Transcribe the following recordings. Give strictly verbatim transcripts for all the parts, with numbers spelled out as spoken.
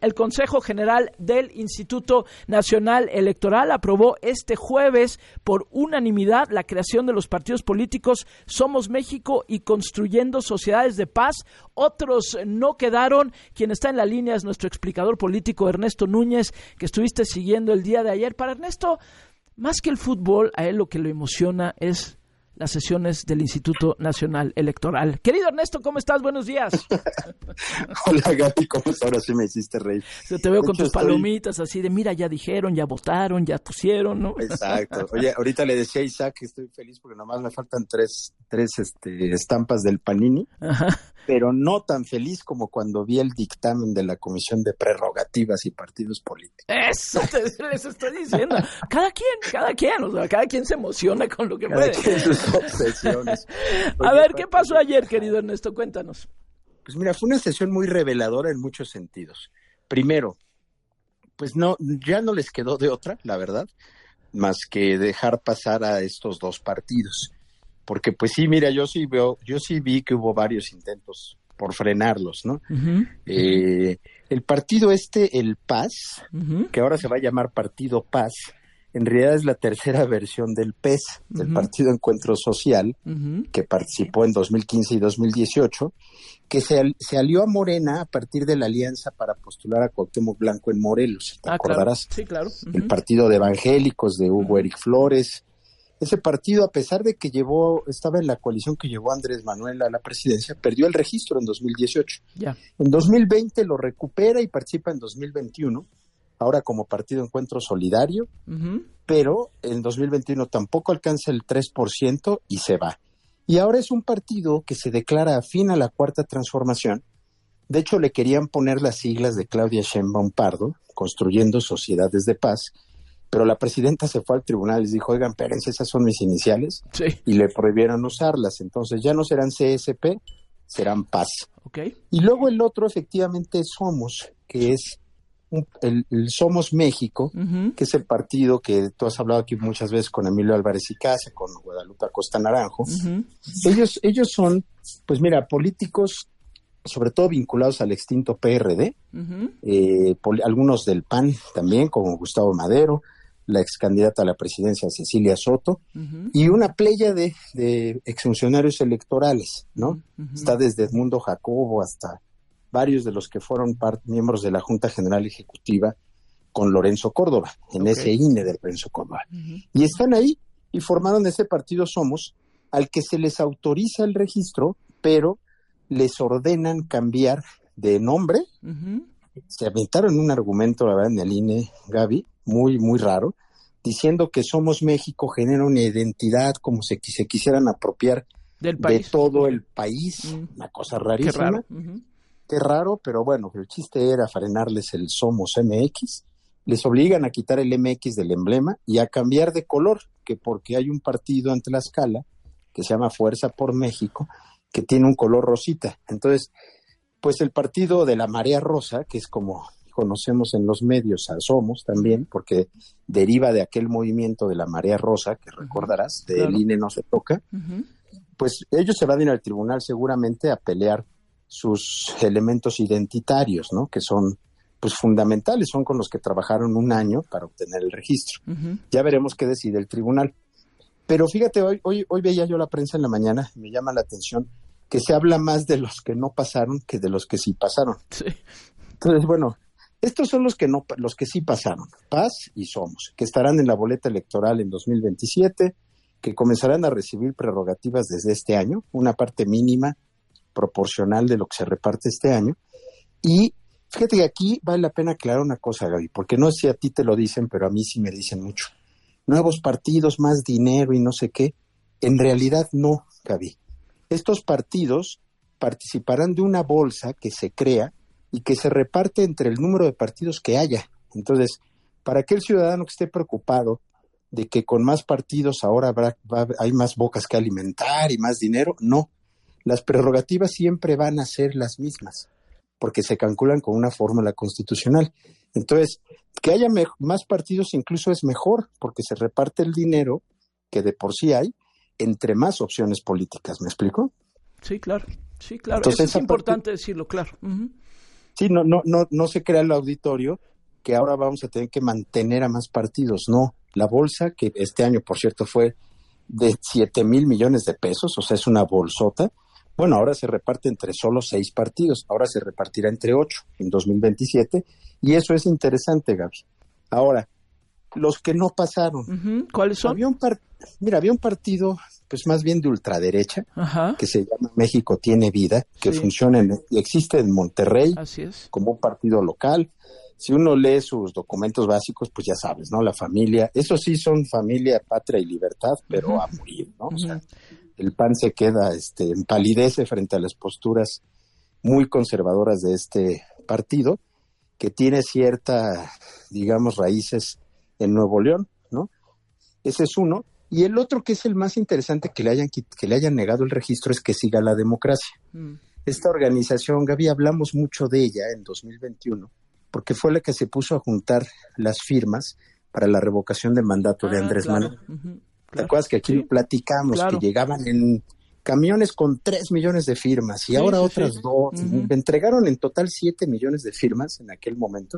el Consejo General del Instituto Nacional Electoral aprobó este jueves por unanimidad la creación de los partidos políticos Somos México y Construyendo Sociedades de Paz. Otros no quedaron. Quien está en la línea es nuestro explicador político Ernesto Núñez, que estuviste siguiendo el día de ayer. Para Ernesto, más que el fútbol, a él lo que lo emociona es las sesiones del Instituto Nacional Electoral. Querido Ernesto, ¿cómo estás? Buenos días. Hola Gaby, ¿cómo estás? Ahora sí me hiciste reír. Yo te veo de con hecho, tus estoy... palomitas así de, mira, ya dijeron, ya votaron, ya pusieron, ¿no? Exacto. Oye, ahorita le decía a Isaac que estoy feliz porque nomás me faltan tres, tres este, estampas del Panini. Ajá. Pero no tan feliz como cuando vi el dictamen de la Comisión de Prerrogativas y Partidos Políticos. Eso te, les estoy diciendo. Cada quien, cada quien, o sea, cada quien se emociona con lo que cada puede. Quien sus obsesiones. Oye, a ver, ¿qué pasó ayer, querido Ernesto? Cuéntanos. Pues mira, fue una sesión muy reveladora en muchos sentidos. Primero, pues no, ya no les quedó de otra, la verdad, más que dejar pasar a estos dos partidos. Porque pues sí, mira, yo sí veo, yo sí vi que hubo varios intentos por frenarlos, ¿no? Uh-huh. Eh, el partido este, el P A S, uh-huh. que ahora se va a llamar Partido P A S, en realidad es la tercera versión del P E S, uh-huh. del Partido Encuentro Social, uh-huh. que participó en dos mil quince y dos mil dieciocho, que se, al, se alió a Morena a partir de la alianza para postular a Cuauhtémoc Blanco en Morelos, ¿te ah, acordarás? Claro. Sí, claro. Uh-huh. El partido de evangélicos de Hugo uh-huh. Eric Flores. Ese partido, a pesar de que llevó, estaba en la coalición que llevó a Andrés Manuel a la presidencia, perdió el registro en dos mil dieciocho. Yeah. En dos mil veinte lo recupera y participa en dos mil veintiuno, ahora como Partido Encuentro Solidario, uh-huh. pero en dos mil veintiuno tampoco alcanza el tres por ciento y se va. Y ahora es un partido que se declara afín a la Cuarta Transformación. De hecho, le querían poner las siglas de Claudia Sheinbaum Pardo, Construyendo Sociedades de Paz, pero la presidenta se fue al tribunal y les dijo, oigan, espérense, esas son mis iniciales, sí. y le prohibieron usarlas. Entonces ya no serán C S P, serán Paz. Okay. Y luego el otro efectivamente es Somos, que es un, el, el Somos México, uh-huh. que es el partido que tú has hablado aquí muchas veces con Emilio Álvarez y Casa, con Guadalupe Acosta Naranjo. Uh-huh. Ellos, ellos son, pues mira, políticos sobre todo vinculados al extinto P R D, uh-huh. eh, pol- algunos del P A N también, como Gustavo Madero, la ex candidata a la presidencia Cecilia Soto, uh-huh. y una playa de, de exfuncionarios electorales, ¿no? Uh-huh. Está desde Edmundo Jacobo hasta varios de los que fueron part- miembros de la Junta General Ejecutiva con Lorenzo Córdoba, en okay. ese I N E de Lorenzo Córdoba. Uh-huh. Y están ahí y formaron ese partido Somos, al que se les autoriza el registro, pero les ordenan cambiar de nombre. Uh-huh. Se aventaron un argumento, la verdad, en el I N E, Gaby, muy, muy raro, diciendo que Somos México genera una identidad como si se, se quisieran apropiar del país. De todo el país, uh-huh. una cosa rarísima. Qué raro. Uh-huh. Qué raro, pero bueno, el chiste era frenarles el Somos M X, les obligan a quitar el M X del emblema y a cambiar de color, que porque hay un partido en Tlaxcala que se llama Fuerza por México, que tiene un color rosita. Entonces, pues el partido de la Marea Rosa, que es como conocemos en los medios a Somos también, porque deriva de aquel movimiento de la Marea Rosa, que recordarás, del claro. I N E no se toca, uh-huh. pues ellos se van a ir al tribunal seguramente a pelear sus elementos identitarios, ¿no? Que son pues fundamentales, son con los que trabajaron un año para obtener el registro. Uh-huh. Ya veremos qué decide el tribunal. Pero fíjate, hoy, hoy, hoy veía yo la prensa en la mañana, me llama la atención que se habla más de los que no pasaron que de los que sí pasaron. Sí. Entonces, bueno, estos son los que no, los que sí pasaron, Paz y Somos, que estarán en la boleta electoral en dos mil veintisiete, que comenzarán a recibir prerrogativas desde este año, una parte mínima proporcional de lo que se reparte este año. Y fíjate que aquí vale la pena aclarar una cosa, Gaby, porque no sé si a ti te lo dicen, pero a mí sí me dicen mucho. Nuevos partidos, más dinero y no sé qué. En realidad no, Gaby. Estos partidos participarán de una bolsa que se crea y que se reparte entre el número de partidos que haya. Entonces, para aquel ciudadano que esté preocupado de que con más partidos ahora habrá, va, hay más bocas que alimentar y más dinero, no. Las prerrogativas siempre van a ser las mismas, porque se calculan con una fórmula constitucional. Entonces, que haya me- más partidos incluso es mejor, porque se reparte el dinero que de por sí hay entre más opciones políticas. ¿Me explico? Sí, claro. Sí, claro. Entonces, Eso es importante parte, decirlo, claro. Uh-huh. Sí, no, no, no, no se crea el auditorio que ahora vamos a tener que mantener a más partidos. No, la bolsa, que este año, por cierto, fue de siete mil millones de pesos, o sea, es una bolsota. Bueno, ahora se reparte entre solo seis partidos, ahora se repartirá entre ocho en dos mil veintisiete, y eso es interesante, Gaby. Ahora, los que no pasaron. Uh-huh. ¿Cuáles son? Había un par- Mira, había un partido, pues más bien de ultraderecha, Ajá. que se llama México Tiene Vida, que Sí. funciona en, existe en Monterrey. Así es. Como un partido local. Si uno lee sus documentos básicos, pues ya sabes, ¿no? La familia, eso sí son familia, patria y libertad, pero uh-huh. a morir, ¿no? Uh-huh. O sea, el P A N se queda, este, empalidece frente a las posturas muy conservadoras de este partido, que tiene cierta, digamos, raíces en Nuevo León, ¿no? Ese es uno. Y el otro, que es el más interesante, que le hayan, que le hayan negado el registro, es Que Siga la Democracia. Mm. Esta organización, Gaby, hablamos mucho de ella en dos mil veintiuno, porque fue la que se puso a juntar las firmas para la revocación de mandato ah, de Andrés claro. Manuel. Uh-huh, claro. ¿Te acuerdas que aquí sí. platicamos claro. que llegaban en camiones con tres millones de firmas y sí, ahora sí, otras sí. dos? Uh-huh. Me entregaron en total siete millones de firmas en aquel momento.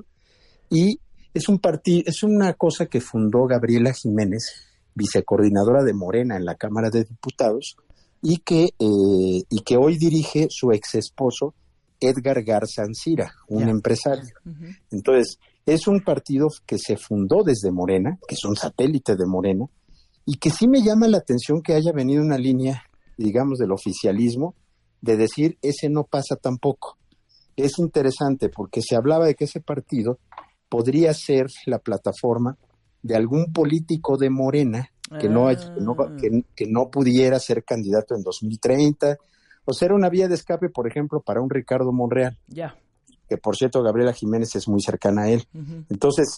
Y es un partido, es una cosa que fundó Gabriela Jiménez, vicecoordinadora de Morena en la Cámara de Diputados, y que, eh, y que hoy dirige su ex esposo, Edgar Garza Ancira, un yeah. empresario. Uh-huh. Entonces, es un partido que se fundó desde Morena, que es un satélite de Morena, y que sí me llama la atención que haya venido una línea, digamos, del oficialismo, de decir, ese no pasa tampoco. Es interesante porque se hablaba de que ese partido podría ser la plataforma de algún político de Morena que, ah. no, que, no, que, que no pudiera ser candidato en dos mil treinta, o sea, era una vía de escape, por ejemplo, para un Ricardo Monreal, yeah. que por cierto Gabriela Jiménez es muy cercana a él. Uh-huh. Entonces,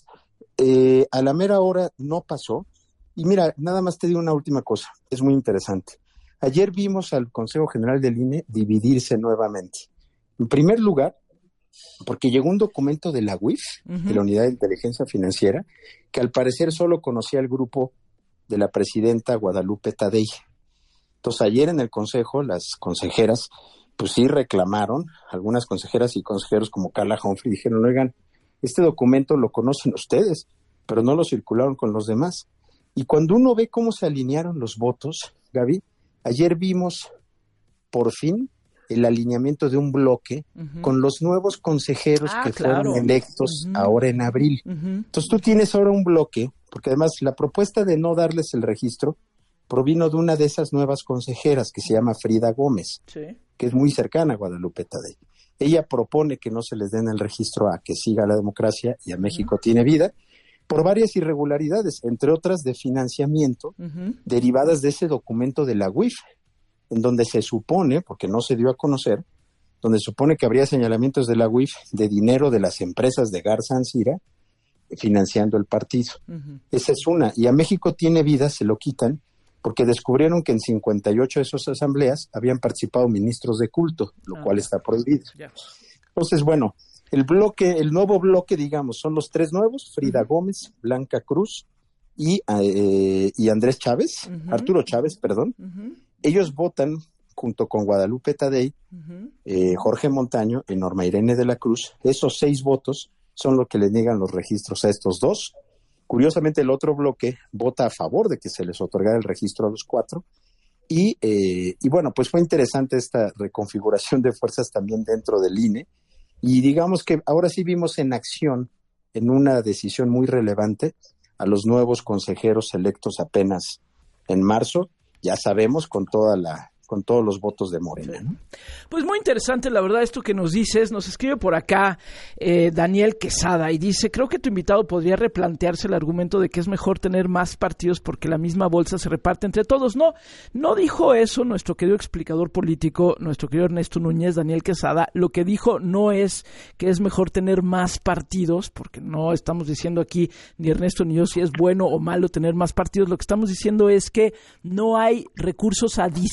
eh, a la mera hora no pasó. Y mira, nada más te digo una última cosa, es muy interesante. Ayer vimos al Consejo General del I N E dividirse nuevamente. En primer lugar, porque llegó un documento de la U I F, uh-huh. de la Unidad de Inteligencia Financiera, que al parecer solo conocía el grupo de la presidenta Guadalupe Tadei. Entonces, ayer en el Consejo, las consejeras, pues sí reclamaron, algunas consejeras y consejeros como Carla Humphrey dijeron, oigan, este documento lo conocen ustedes, pero no lo circularon con los demás. Y cuando uno ve cómo se alinearon los votos, Gaby, ayer vimos, por fin, el alineamiento de un bloque uh-huh. con los nuevos consejeros ah, que claro. fueron electos uh-huh. ahora en abril. Uh-huh. Entonces tú tienes ahora un bloque, porque además la propuesta de no darles el registro provino de una de esas nuevas consejeras que se llama Frida Gómez, sí. que es muy cercana a Guadalupe Tadei. Ella propone que no se les den el registro a Que Siga la Democracia y a México uh-huh. Tiene Vida, por varias irregularidades, entre otras de financiamiento, uh-huh. derivadas de ese documento de la U I F, en donde se supone, porque no se dio a conocer, donde se supone que habría señalamientos de la U I F de dinero de las empresas de Garza Ancira financiando el partido. Uh-huh. Esa es una. Y a México Tiene Vida se lo quitan porque descubrieron que en cincuenta y ocho de esas asambleas habían participado ministros de culto, lo uh-huh. cual está prohibido. Yeah. Entonces, bueno, el bloque, el nuevo bloque, digamos, son los tres nuevos, Frida uh-huh. Gómez, Blanca Cruz y, eh, y Andrés Chávez, uh-huh. Arturo Chávez, perdón. Uh-huh. Ellos votan junto con Guadalupe Tadei, uh-huh. eh, Jorge Montaño y Norma Irene de la Cruz. Esos seis votos son los que le niegan los registros a estos dos. Curiosamente, el otro bloque vota a favor de que se les otorgara el registro a los cuatro. Y, eh, y bueno, pues fue interesante esta reconfiguración de fuerzas también dentro del I N E. Y digamos que ahora sí vimos en acción, en una decisión muy relevante, a los nuevos consejeros electos apenas en marzo. Ya sabemos, con toda la con todos los votos de Morena, ¿no? Pues muy interesante, la verdad, esto que nos dices. Nos escribe por acá eh, Daniel Quesada y dice, creo que tu invitado podría replantearse el argumento de que es mejor tener más partidos porque la misma bolsa se reparte entre todos. No, no dijo eso nuestro querido explicador político, nuestro querido Ernesto Núñez, Daniel Quesada. Lo que dijo no es que es mejor tener más partidos, porque no estamos diciendo aquí, ni Ernesto ni yo, si es bueno o malo tener más partidos. Lo que estamos diciendo es que no hay recursos adicionales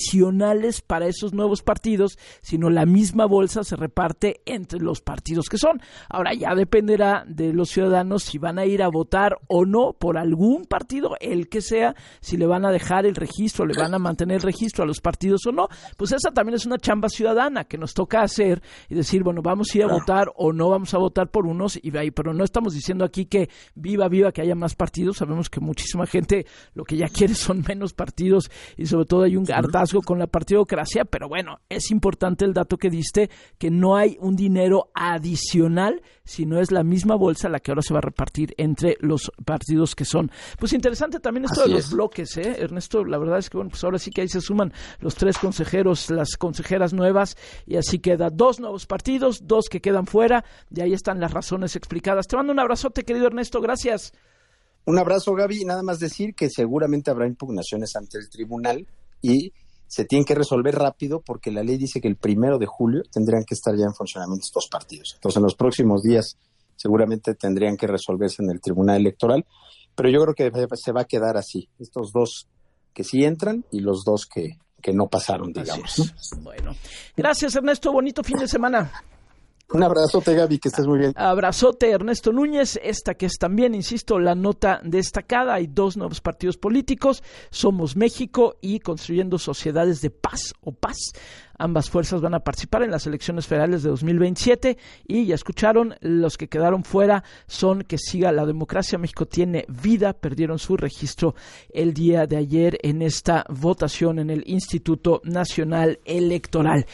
adicionales para esos nuevos partidos, sino la misma bolsa se reparte entre los partidos que son. Ahora ya dependerá de los ciudadanos si van a ir a votar o no por algún partido, el que sea, si le van a dejar el registro, le van a mantener el registro a los partidos o no. Pues esa también es una chamba ciudadana que nos toca hacer y decir, bueno, vamos a ir a votar o no vamos a votar por unos, y ahí, pero no estamos diciendo aquí que viva, viva que haya más partidos. Sabemos que muchísima gente lo que ya quiere son menos partidos y sobre todo hay un hartazgo con la partidocracia, pero bueno, es importante el dato que diste, que no hay un dinero adicional, sino es la misma bolsa la que ahora se va a repartir entre los partidos que son. Pues interesante también esto Así de los es. bloques, ¿eh, Ernesto? La verdad es que bueno, pues ahora sí que ahí se suman los tres consejeros, las consejeras nuevas, y así queda dos nuevos partidos, dos que quedan fuera, y ahí están las razones explicadas. Te mando un abrazote, querido Ernesto, gracias. Un abrazo, Gaby. Nada más decir que seguramente habrá impugnaciones ante el tribunal y se tienen que resolver rápido porque la ley dice que el primero de julio tendrían que estar ya en funcionamiento estos partidos. Entonces, en los próximos días seguramente tendrían que resolverse en el Tribunal Electoral, pero yo creo que se va a quedar así. Estos dos que sí entran y los dos que, que no pasaron, digamos. ¿no? Bueno, gracias, Ernesto. Bonito fin de semana. Un abrazote, Gaby, que estés muy bien. Abrazote, Ernesto Núñez. Esta que es también, insisto, la nota destacada. Hay dos nuevos partidos políticos, Somos México y Construyendo Sociedades de Paz o Paz. Ambas fuerzas van a participar en las elecciones federales de dos mil veintisiete y ya escucharon, los que quedaron fuera son Que Siga la Democracia, México Tiene Vida, perdieron su registro el día de ayer en esta votación en el Instituto Nacional Electoral.